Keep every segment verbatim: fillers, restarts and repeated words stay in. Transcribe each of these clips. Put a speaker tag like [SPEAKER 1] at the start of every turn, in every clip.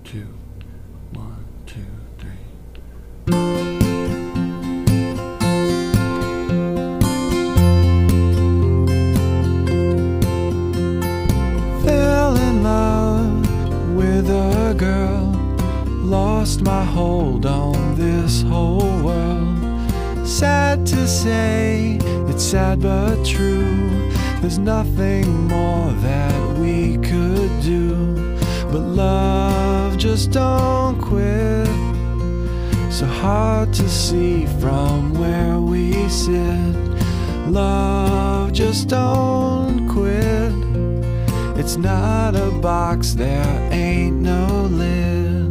[SPEAKER 1] two, one, two, three. Fell in love with a girl, lost my hold on this whole world. Sad to say, it's sad but true. There's nothing more that we could do. But love just don't quit. So hard to see from where we sit. Love just don't quit. It's not a box, there ain't no lid.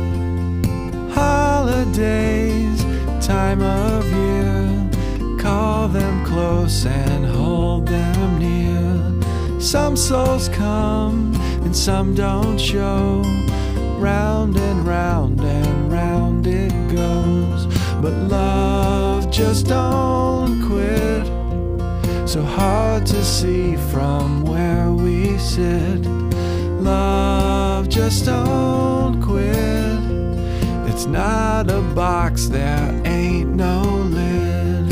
[SPEAKER 1] Holidays, time of year, call them close and hold them near. Some souls come and some don't show. Round and round and round it goes. But love just don't quit. So hard to see from where we sit. Love just don't quit. It's not a box, there ain't no lid.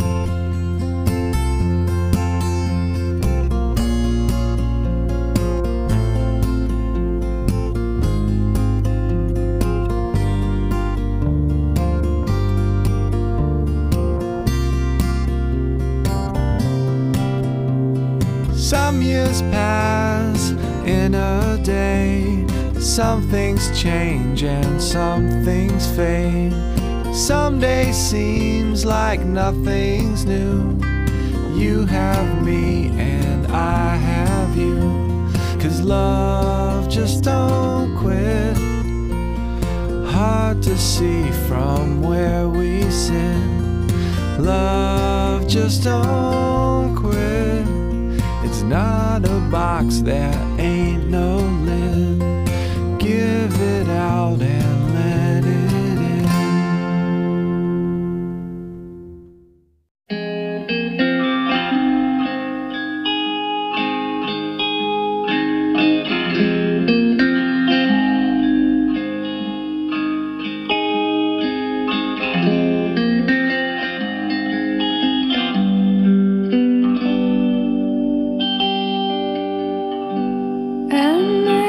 [SPEAKER 1] Some years pass in a day. Some things change and some things fade. Some day seems like nothing's new. You have me and I have you. 'Cause love just don't quit. Hard to see from where we sit. Love just don't quit. It's not a box, there ain't no lid. Give it out and let it in.
[SPEAKER 2] And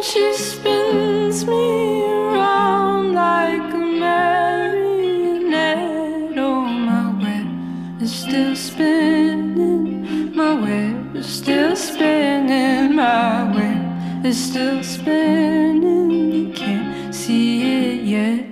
[SPEAKER 2] she spins me around like a marionette. Oh, my web is still spinning, my web is still spinning, my web is still spinning. You can't see it yet.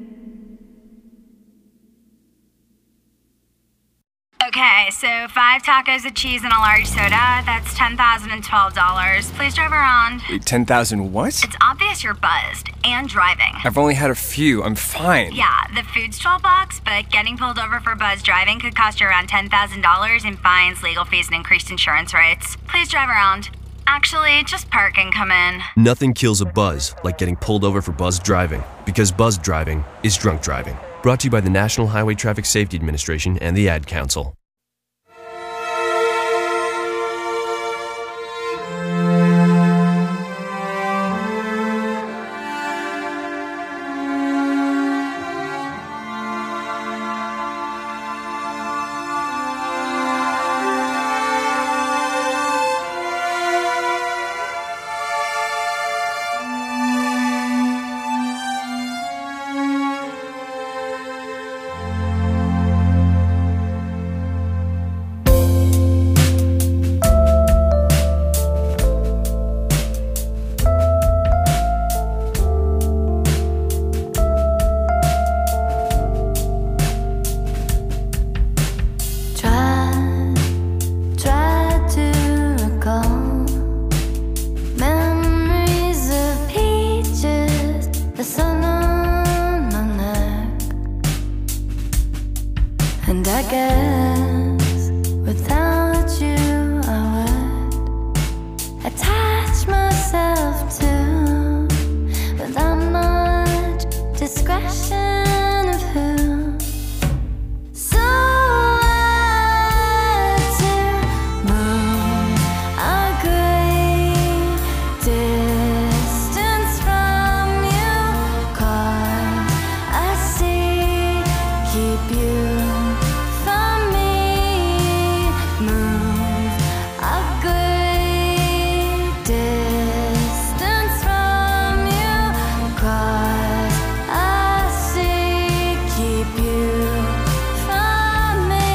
[SPEAKER 3] Okay, so five tacos of cheese and a large soda, that's ten thousand twelve dollars. Please drive around.
[SPEAKER 4] Wait, ten thousand what?
[SPEAKER 3] It's obvious you're buzzed and driving.
[SPEAKER 4] I've only had a few. I'm fine.
[SPEAKER 3] Yeah, the food's twelve bucks, but getting pulled over for buzz driving could cost you around ten thousand dollars in fines, legal fees, and increased insurance rates. Please drive around. Actually, just park and come in.
[SPEAKER 5] Nothing kills a buzz like getting pulled over for buzz driving, because buzz driving is drunk driving. Brought to you by the National Highway Traffic Safety Administration and the Ad Council.
[SPEAKER 2] And I guess without you I would attach myself to, without much discretion of who. So I had to move a great distance from you, 'cause I see, keep you from me. Move a great distance from you, 'cause I see, keep you from me.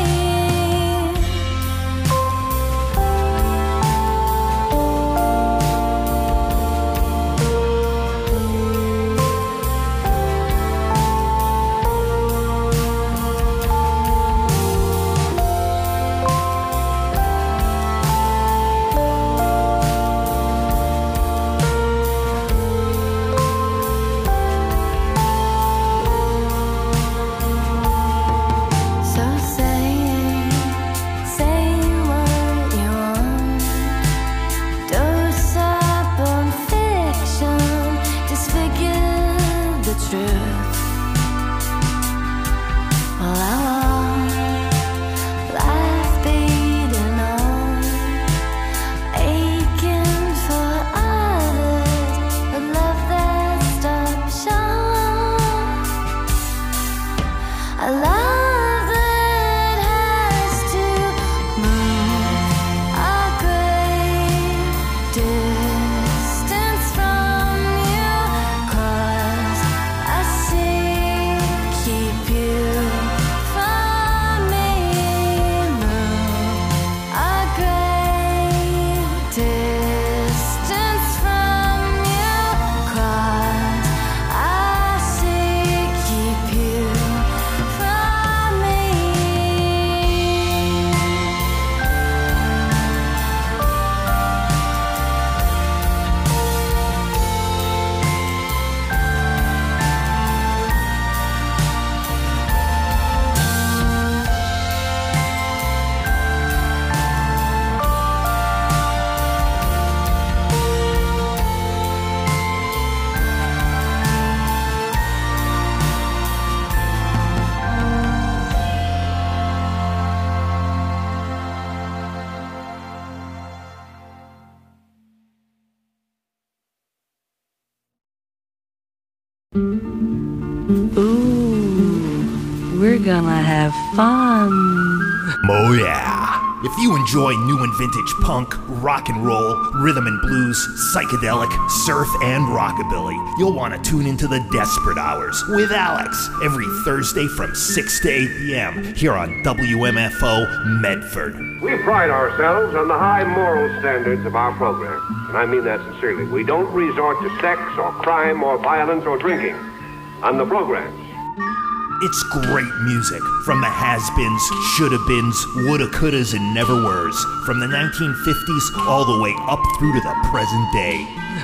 [SPEAKER 2] So say, say what you want. Dose up on fiction, disfigure the truth. All I want, life beating on, aching for others, a love that stops short. A love that has to move a great distance from you, 'cause I see, keep you from me. Move a great distance from you, 'cause I see, keep you from me.
[SPEAKER 6] Ooh, we're gonna have fun.
[SPEAKER 7] Oh yeah.
[SPEAKER 6] If you enjoy new and vintage punk, rock and roll, rhythm and blues, psychedelic, surf, and rockabilly, you'll want to tune into the Desperate Hours with Alex every Thursday from six to eight p.m. here on W M F O Medford.
[SPEAKER 7] We pride ourselves on the high moral standards of our program, and I mean that sincerely. We don't resort to sex or crime or violence or drinking on the programs.
[SPEAKER 6] It's great music from the has-beens, shoulda-beens, woulda-couldas, and never-weres, from the nineteen fifties all the way up through to the present day.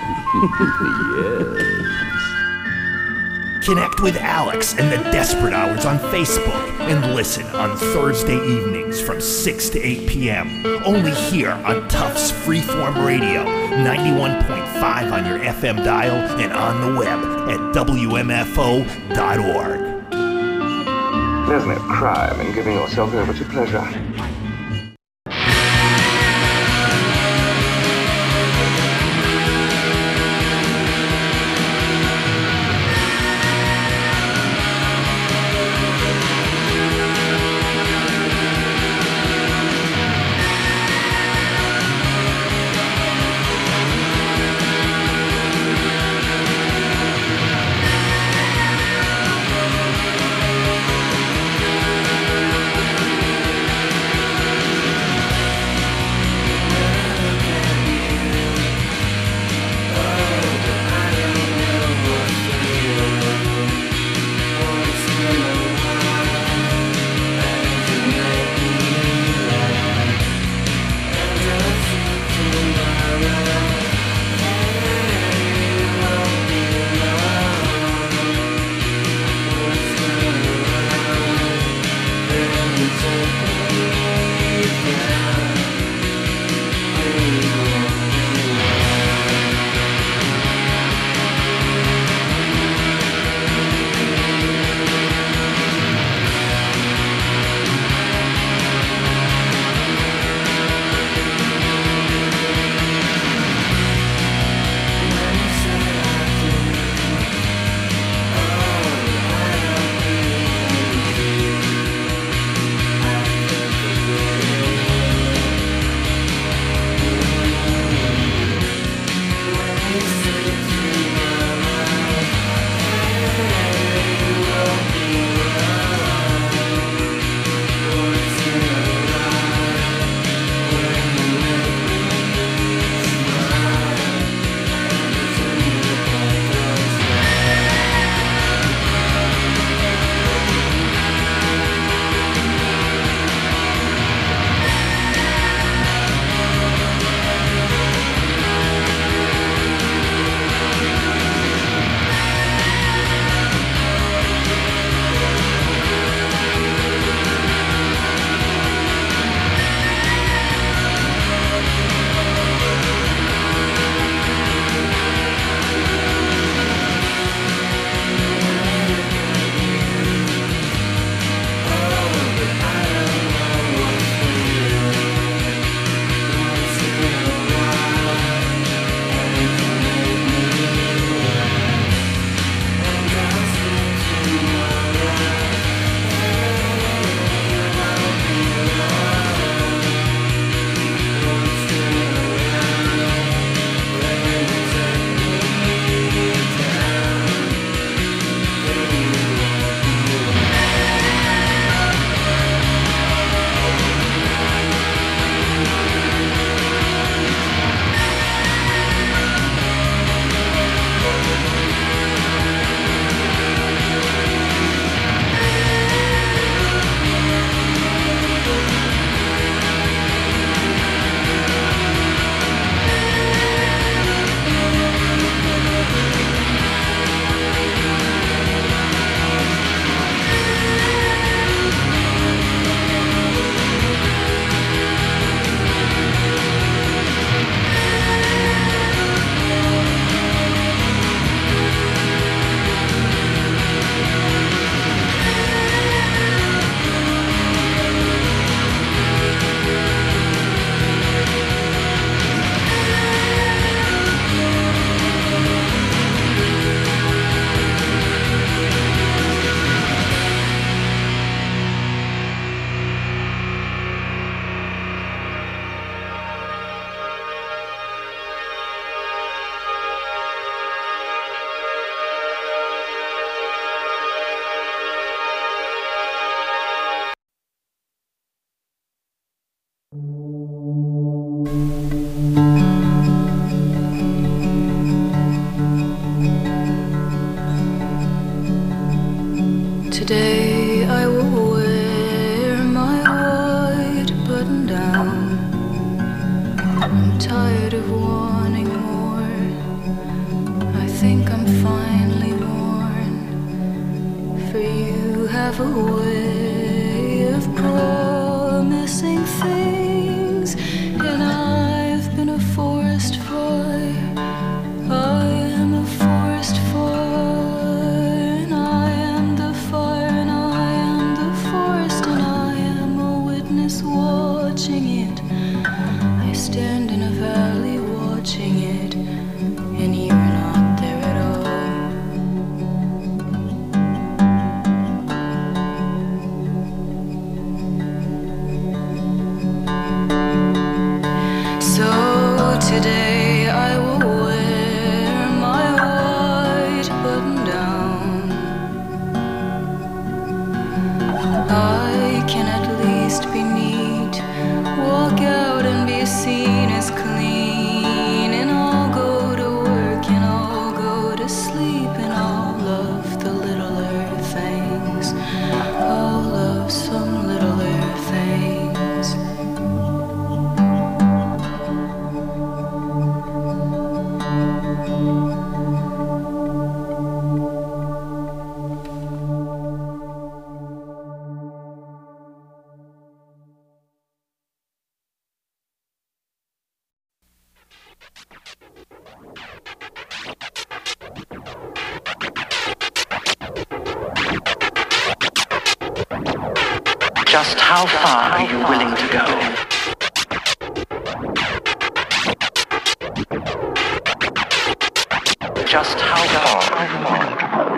[SPEAKER 6] Yes. Connect with Alex and the Desperate Hours on Facebook and listen on Thursday evenings from six to eight p.m. only here on Tufts Freeform Radio, ninety-one point five on your F M dial and on the web at W M F O dot org.
[SPEAKER 8] There's no crime in giving yourself over to pleasure.
[SPEAKER 2] think I'm finally worn, for you have a way of promising things, and I've been a forest fire. I am a forest fire, and I am the fire, and I am the forest, and I am a witness watching it. I stand in a valley watching it, and you're not there at all. So today I will wear my white button down. I can at least be neat, walk out and be seen as clean, and I'll go to work and I'll go to sleep, and I'll love the littler things. I'll love some littler things.
[SPEAKER 9] Just how far are you willing to go? Just how far are you willing to go?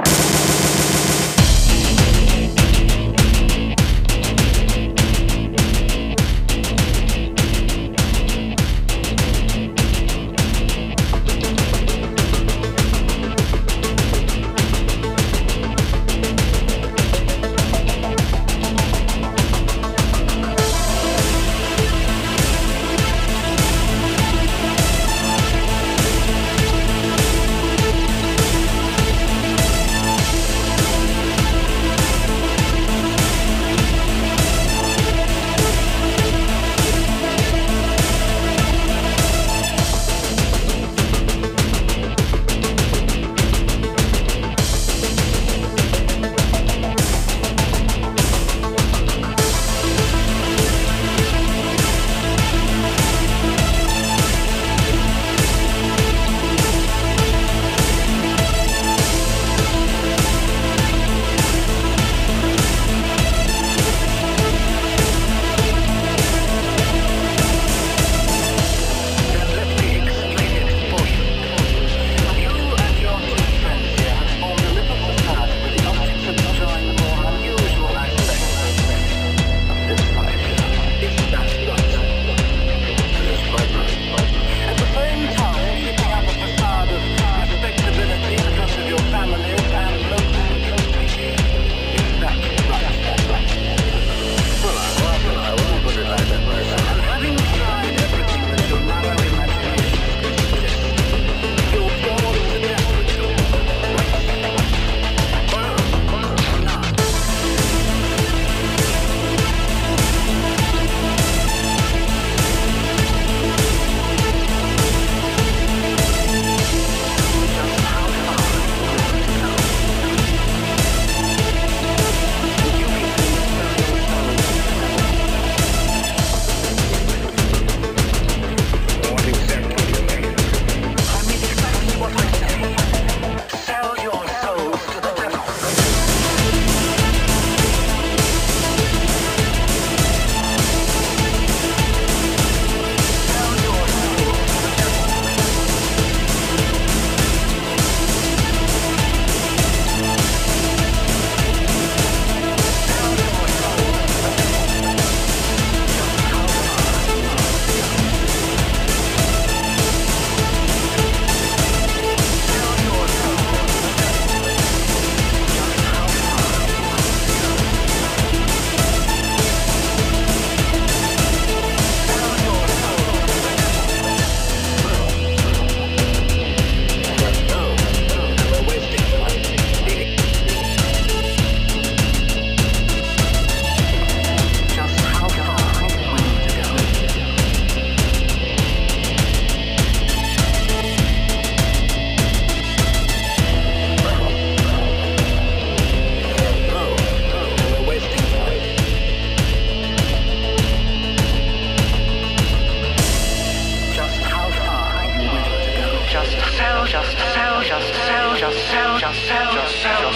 [SPEAKER 9] yourself, yourself, yourself,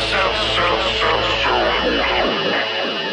[SPEAKER 9] yourself.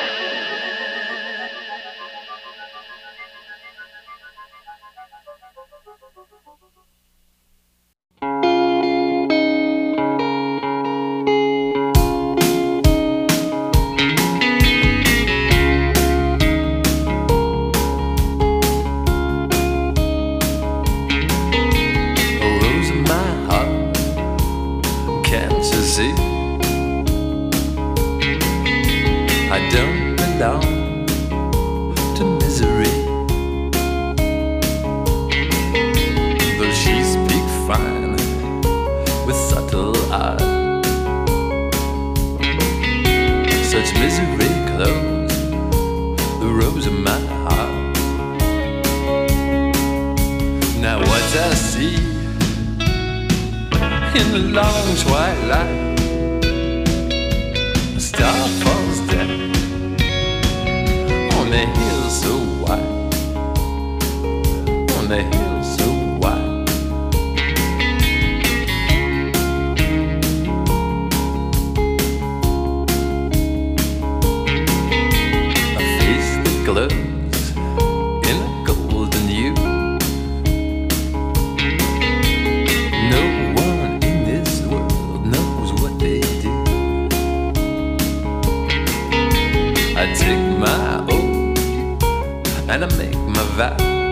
[SPEAKER 1] I don't belong to misery, though she speaks fine with subtle art. Such misery clothes the rose of my heart. Now what I see in the long twilight, a star falls down on the hill so wide, on the hill so wide. A face that glows in a golden hue. No one in this world knows what they do. I take my oath and I make my vow,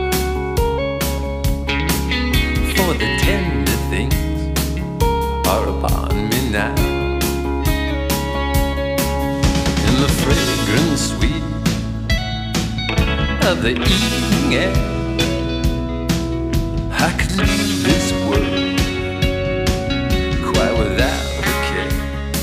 [SPEAKER 1] for the tender things are upon me now. In the fragrant sweet of the evening air, I could leave this world quite without a care.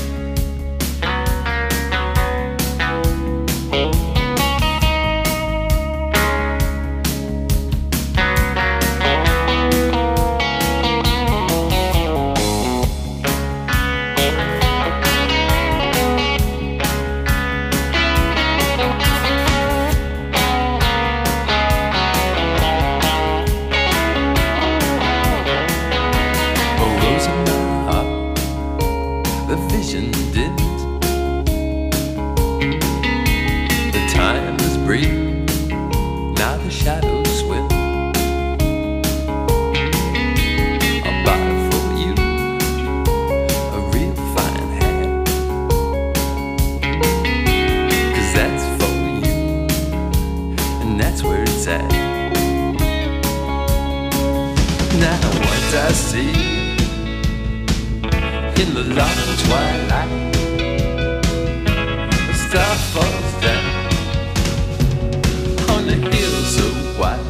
[SPEAKER 1] I see in the long twilight, a star falls down on the hill so wide.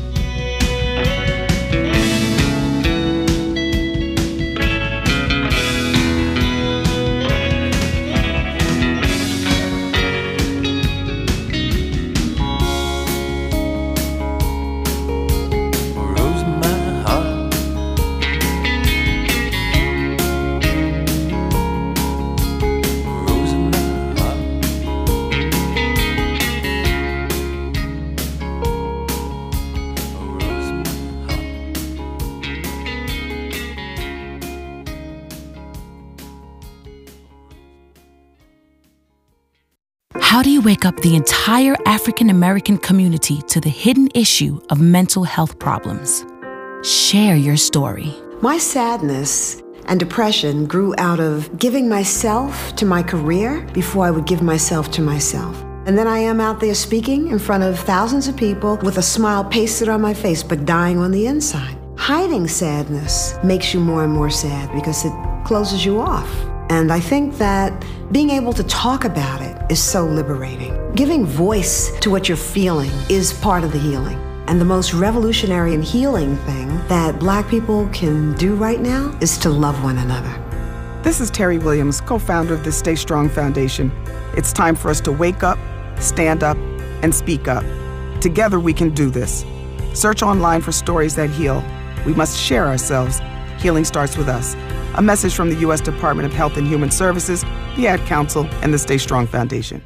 [SPEAKER 10] How do you wake up the entire African American community to the hidden issue of mental health problems? Share your story.
[SPEAKER 11] My sadness and depression grew out of giving myself to my career before I would give myself to myself. And then I am out there speaking in front of thousands of people with a smile pasted on my face, but dying on the inside. Hiding sadness makes you more and more sad because it closes you off. And I think that being able to talk about it is so liberating. Giving voice to what you're feeling is part of the healing. And the most revolutionary and healing thing that Black people can do right now is to love one another.
[SPEAKER 12] This is Terry Williams, co-founder of the Stay Strong Foundation. It's time for us to wake up, stand up, and speak up. Together we can do this. Search online for stories that heal. We must share ourselves. Healing starts with us. A message from the U S Department of Health and Human Services, the Ad Council, and the Stay Strong Foundation.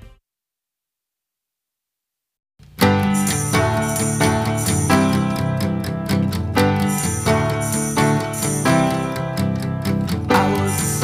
[SPEAKER 1] I was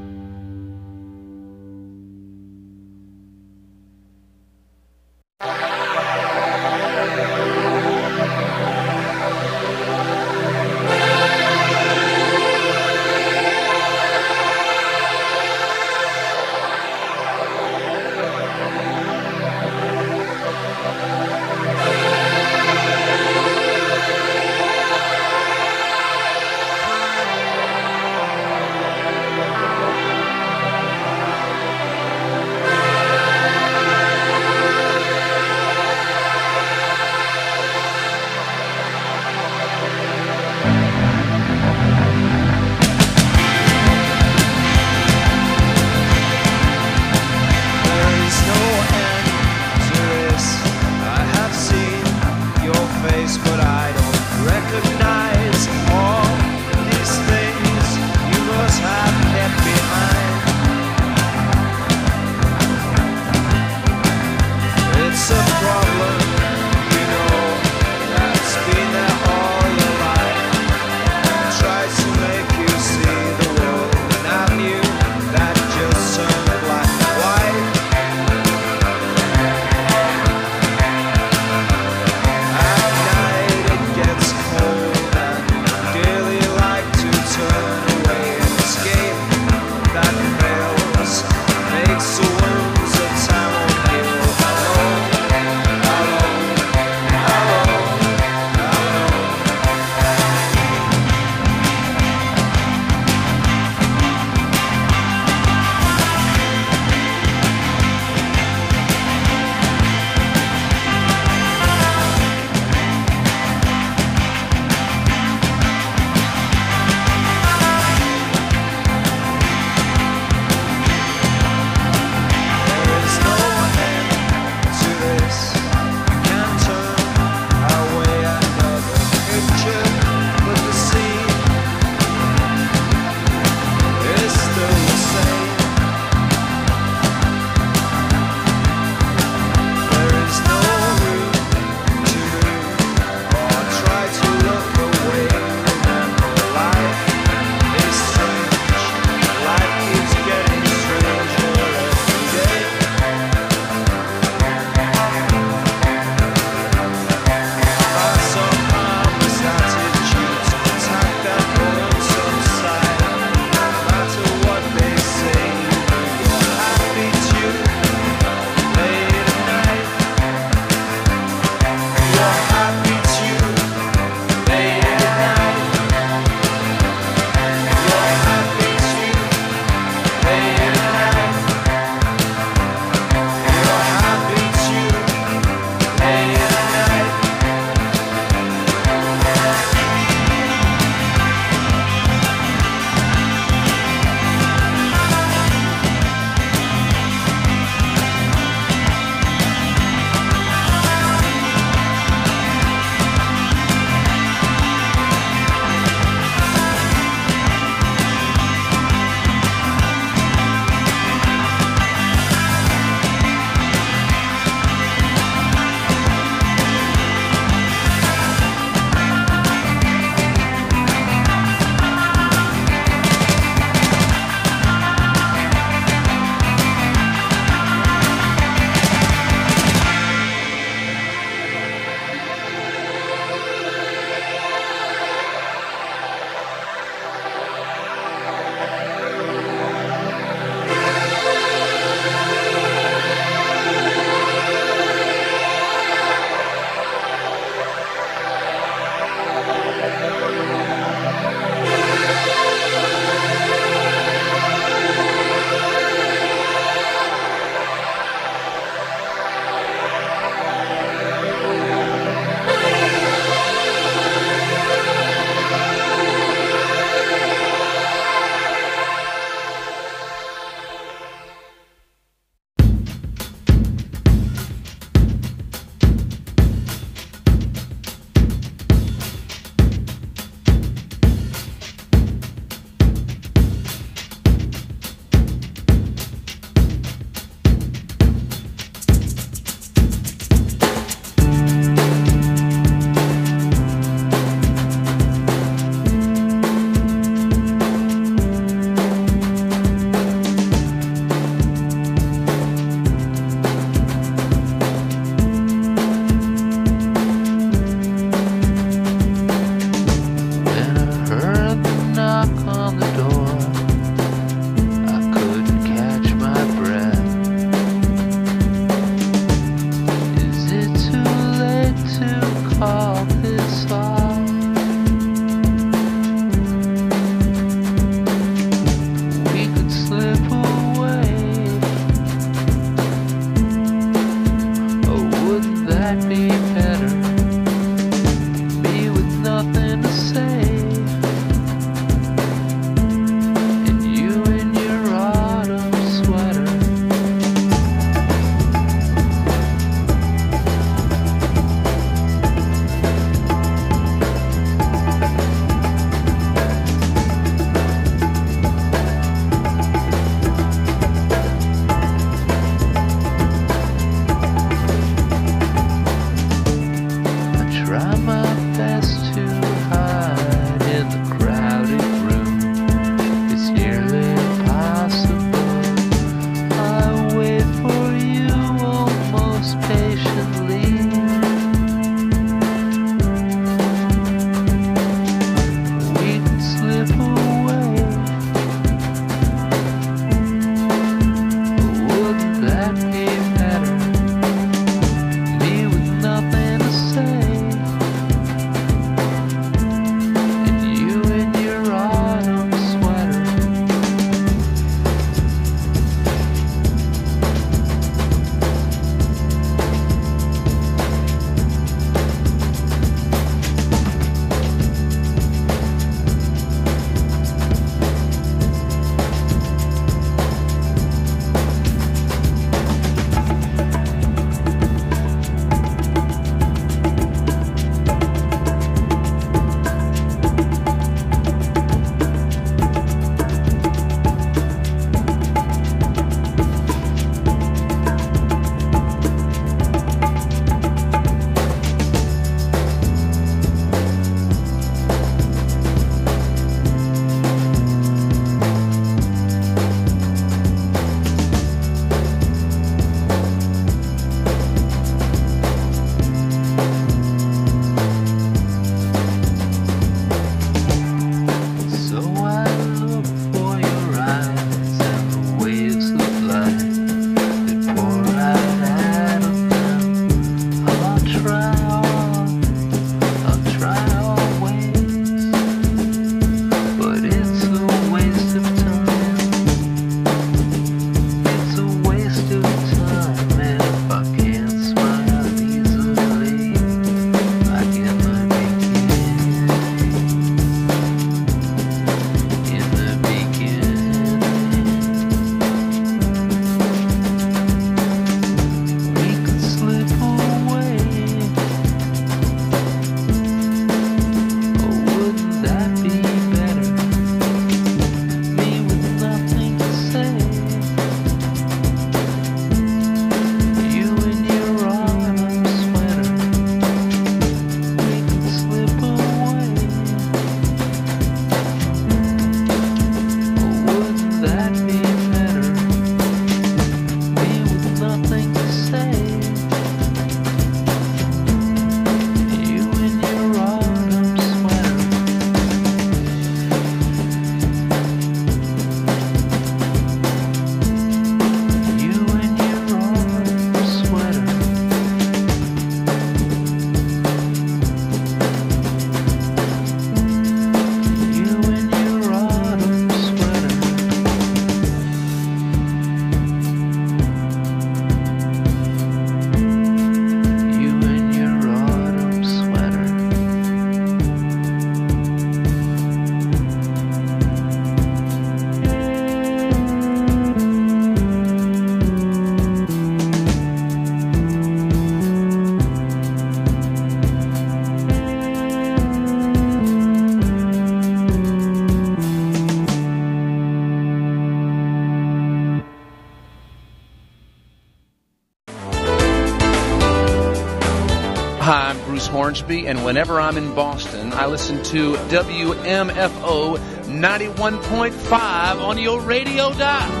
[SPEAKER 13] Hornsby, and whenever I'm in Boston, I listen to W M F O ninety-one point five on your radio dial.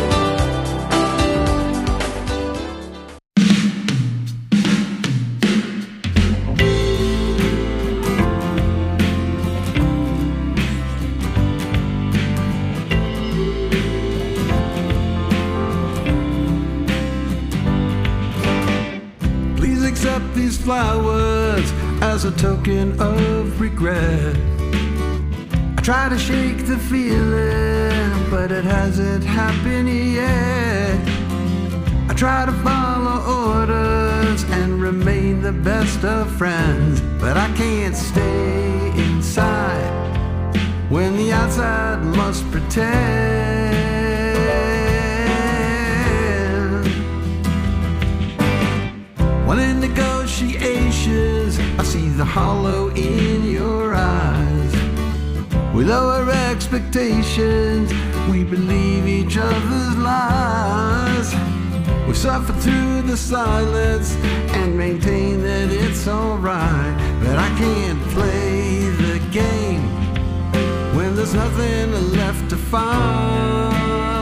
[SPEAKER 1] These flowers as a token of regret. I try to shake the feeling, but it hasn't happened yet. I try to follow orders and remain the best of friends, but I can't stay inside when the outside must pretend. When in negotiations, I see the hollow in your eyes. We lower expectations, we believe each other's lies. We suffer through the silence and maintain that it's alright. But I can't play the game when there's nothing left to find.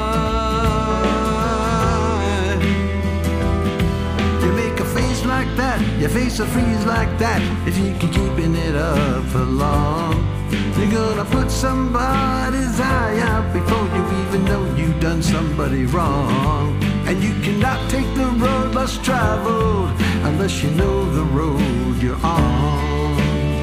[SPEAKER 1] Like that, your face will freeze like that if you keep keeping it up for long. You're gonna put somebody's eye out before you even know you've done somebody wrong. And you cannot take the road less traveled unless you know the road you're on.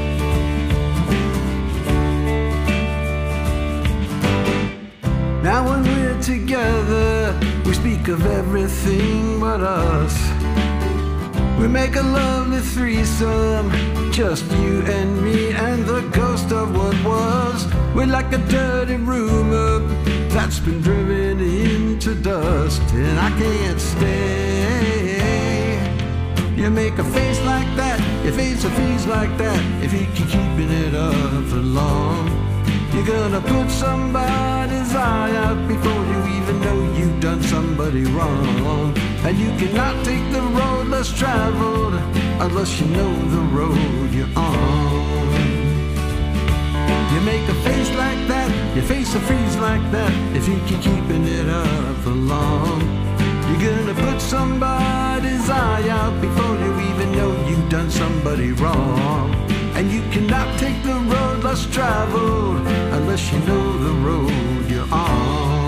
[SPEAKER 1] Now when we're together, we speak of everything but us. We make a lovely threesome, just you and me and the ghost of what was. We're like a dirty rumor that's been driven into dust, and I can't stay. You make a face like that, your face will freeze like that if you keep keeping it up for long. You're gonna put somebody's eye out before you even know you've done somebody wrong. And you cannot take the road less traveled unless you know the road you're on. You make a face like that, your face will freeze like that if you keep keeping it up for long. You're gonna put somebody's eye out before you even know you've done somebody wrong. And you cannot take the road less traveled unless you know the road you're on.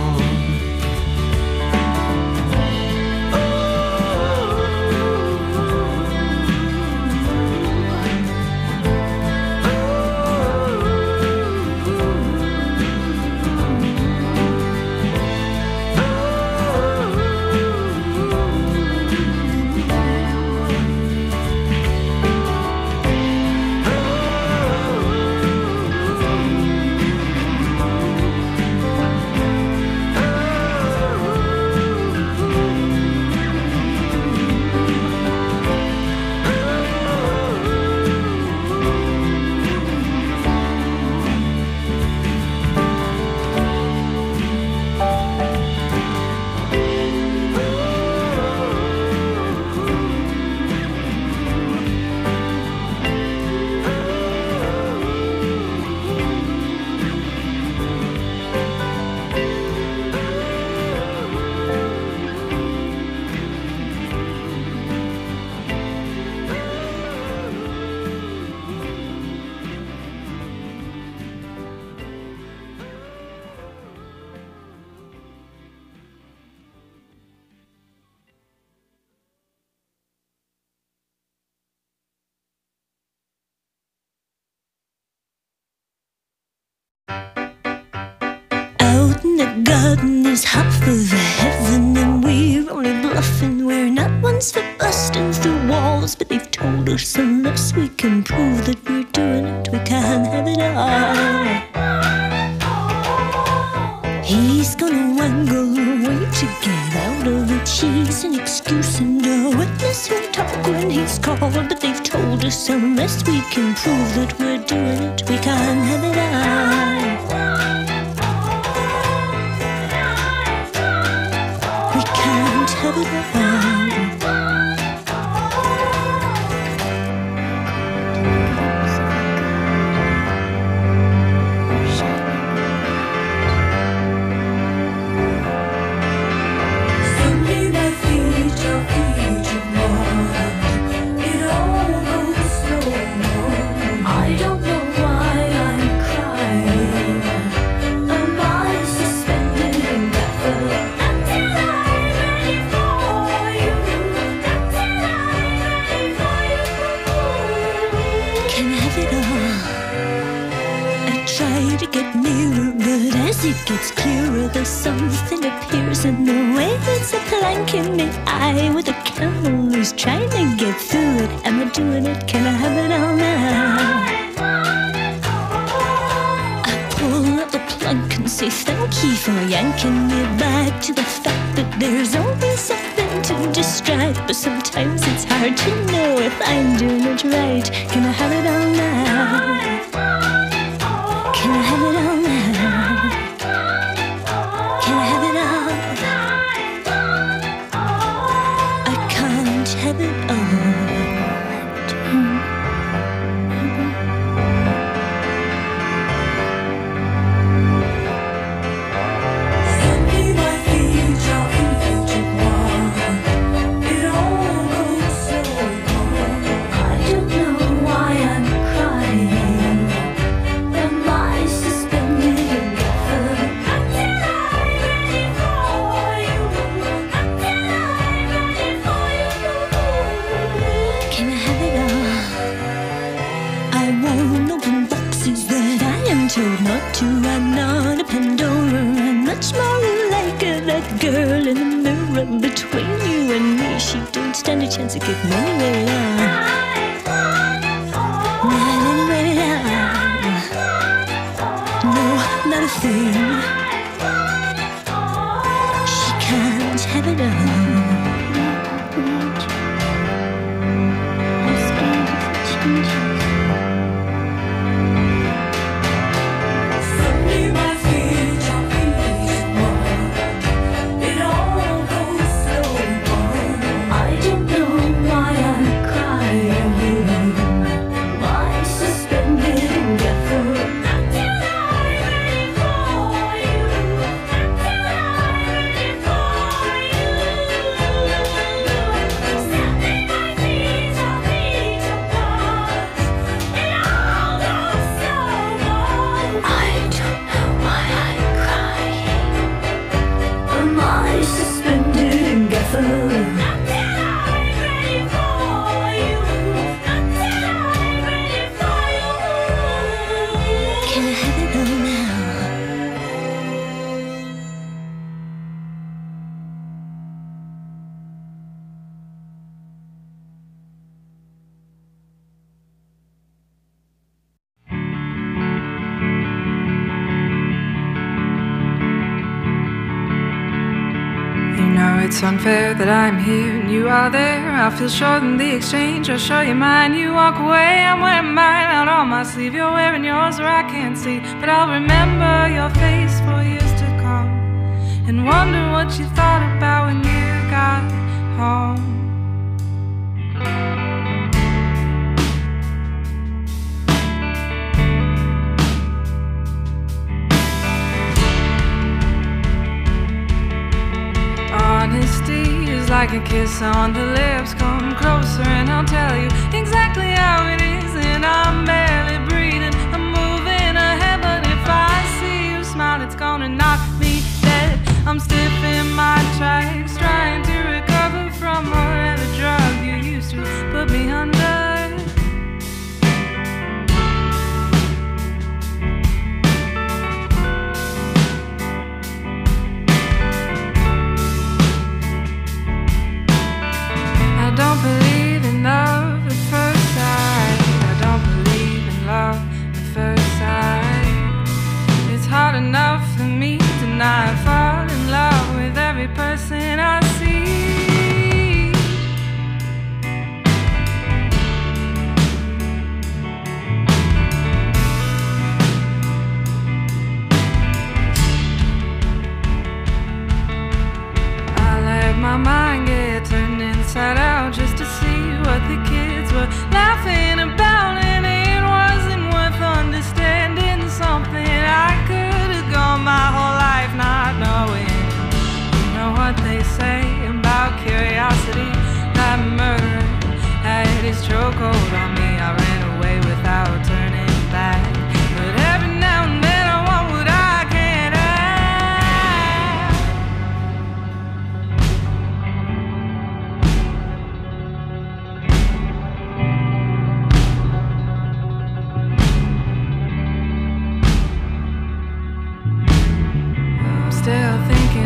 [SPEAKER 14] garden is hot for the heaven, and we're only bluffing. We're not ones for busting through walls, but they've told us unless we can prove that we're doing it, we can't have it all. He's gonna wangle away to get out of it. She's an excuse and a witness who'll talk when he's called, but they've told us unless we can prove that we're doing it, we can't have it all. We can't have it all. truth, and appears in the way it's a plank in the eye with a camel who's trying to get through it. Am I doing it? Can I have it all now? I pull up the plug and say thank you for yanking me back to the fact that there's always something to distract. But sometimes it's hard to know if I'm doing it right. Can I have it all now? Can I have it all now? Can I have it all? I can't have it all. Told not to, I'm not a Pandora. I'm much more like that girl in the mirror between you and me. She don't stand a chance of getting anywhere now. Not anywhere now. No, not a thing. She can't have it all.
[SPEAKER 2] It's unfair that I'm here and you are there. I feel sure in the exchange I'll show you mine. You walk away, I'm wearing mine out on my sleeve. You're wearing yours where I can't see, but I'll remember your face for years to come and wonder what you thought about when you got home. Honesty is like a kiss on the lips. Come closer and I'll tell you exactly how it is. And I'm barely breathing, I'm moving ahead, but if I see you smile, it's gonna knock me dead. I'm stiff in my tracks, trying to recover from whatever drug you used to put me under. I don't believe in love at first sight. I don't believe in love at first sight. It's hard enough for me to not fall in love with every person I see. I let my mind get turned inside out just to see what the kids were laughing about, and it wasn't worth understanding something I could have gone my whole life not knowing. You know what they say about curiosity? That murderer had his chokehold on me. I ran away without turning back, but every now and then I want what I can't have. I'm still thinking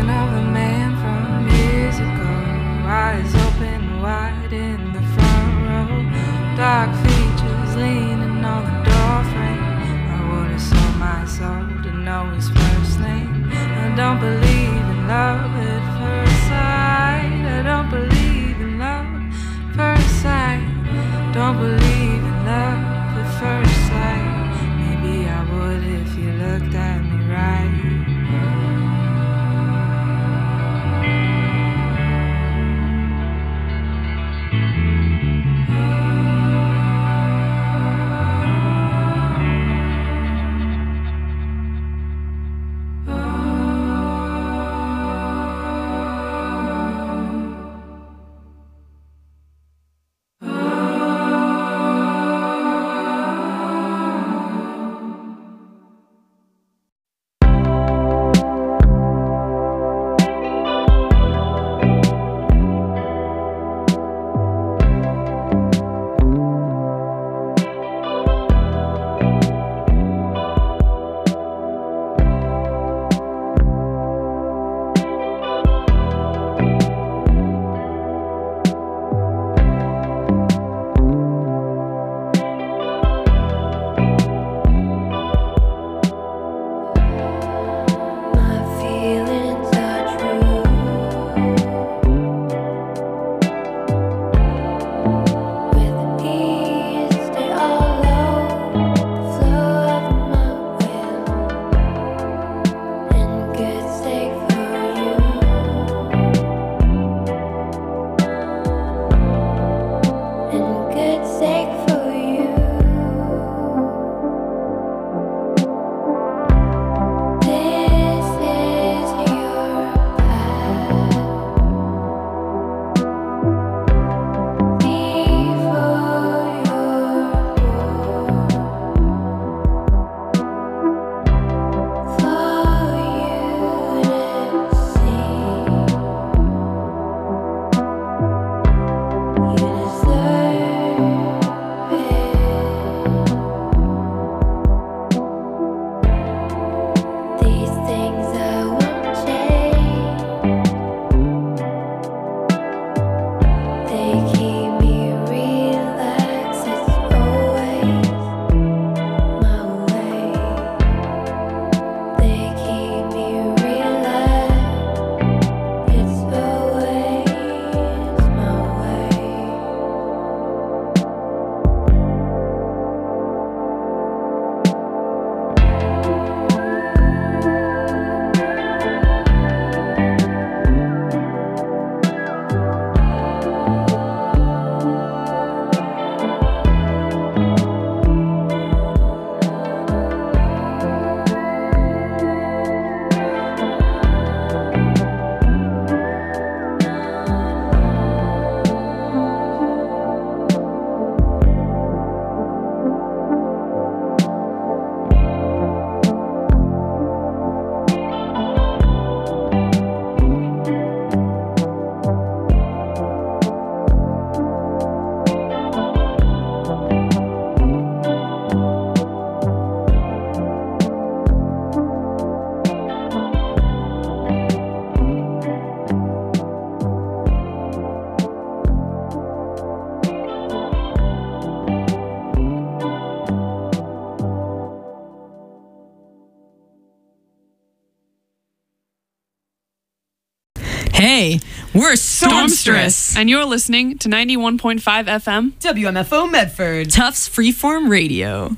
[SPEAKER 15] Hey, we're Stormstress.
[SPEAKER 16] And you're listening to ninety-one point five F M
[SPEAKER 15] W M F O Medford. Tufts Freeform Radio.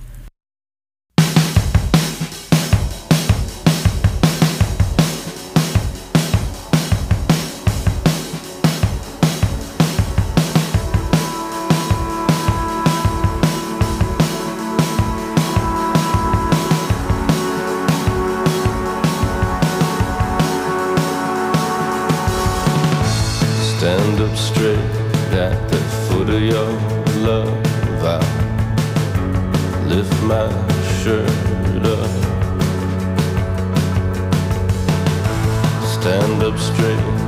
[SPEAKER 17] Stand up straight at the foot of your love. I lift my shirt up. Stand up straight